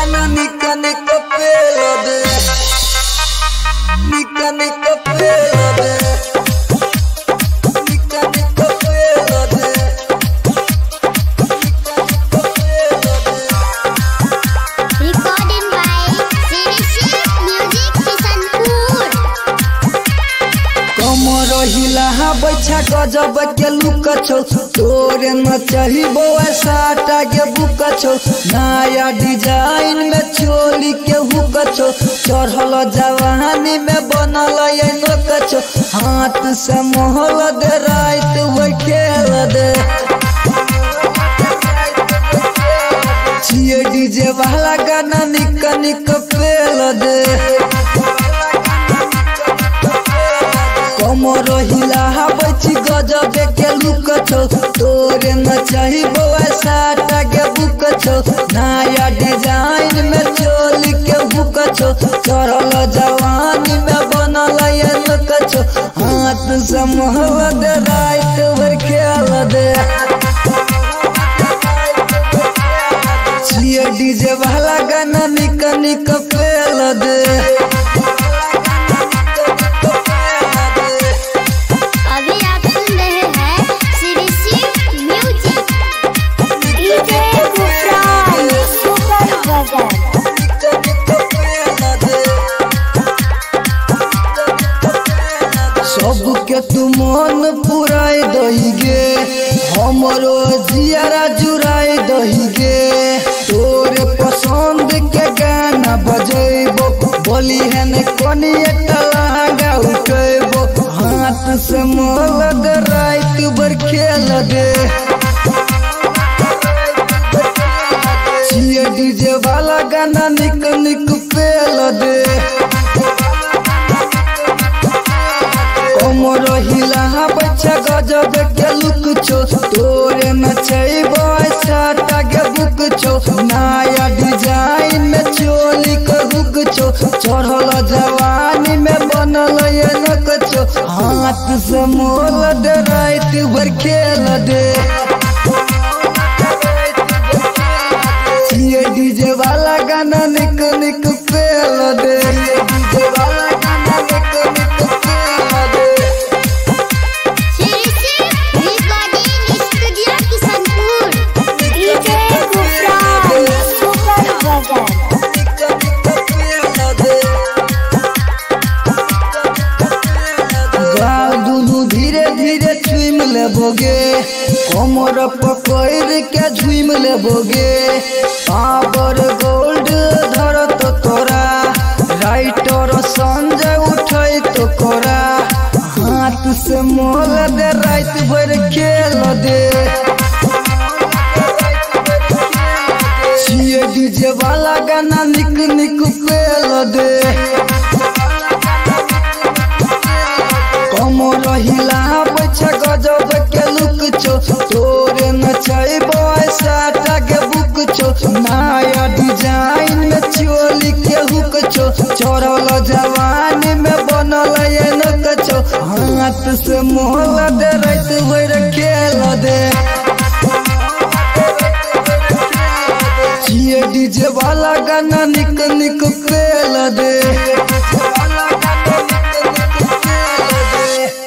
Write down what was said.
गाना निका निका पेलो दे, निका निका पेलो दे, निका निका पेलो दे, निका निका पेलो दे। Recording by CDC Music Kisanpur। कमर हिला बैठा गजब के लुक छौ, तोरे न चाही बौआ साटा के बुक छौ। नया डिजाइन में चोली के हुक छौ, चढ़ल जवानी में बनल ये लोक छौ। हाथ से मोहल दे रात वो खेल दे, छिए डीजे वाला गाना निक निक पेल दे। कमर हिला बैठी गजब के लुक छौ, तोरे न चाही बौआ साटा के बुक छौ। नया डिजाइन में चोली के हुक छौ, चढ़ल जवानी में बनल ये लोक छौ। हाथ से मोहल दे रात भर खेल दे, छिए डीजे वाला गाना निक निक पेल दे। अभी आप सुन रहे हैं CDC Music। DJ Gufran super बजर। सबके तू मन पुराई दही गे, हमरो जियारा जुराई दही गे। तोरे पसंद के गाना बजेबो, बोली है ने कोनी लहंगा उठेबो। हाथ से मोल दे रात भर खेल दे, छिए डीजे वाला गाना निक निक पेल दे। कमर हिला बच्चा गजब के लुक छौ, तोरे न छैबो साटा के बुक छौ। नया डिजाइन में चोली के हुक छौ, चढ़ल जवानी में बनल ये लोक छौ। हाथ से मोल दे रात भर खेल दे, छिए डीजे वाला गाना निक निक पेल दे, डीजे वाला गाना निक निक पेल दे। CDC Recording Studio Kisanpur। DJ Gufran super बजर। गाल दुनू धीरे धीरे झुम लेबोगे, कमर पकड़ के झुम लेबोगे। पावर गोल्ड धरत तोरा, राइटर संजय उठै तो कोरा। हाथ से मोल दे रात भर खेल दे, छिए डीजे वाला गाना निक निक पेल दे। कमर हिला बैठा गजब के लुक छौ, तोरे न छैबो साटा के बुक छौ। नया डिजाइन में चोली के हुक छौ, चढ़ल जवानी में बनल ये लोक छौ। हाथ से मोहल दे रात भर खेल दे, छिए डीजे वाला गाना निक निक पेल दे।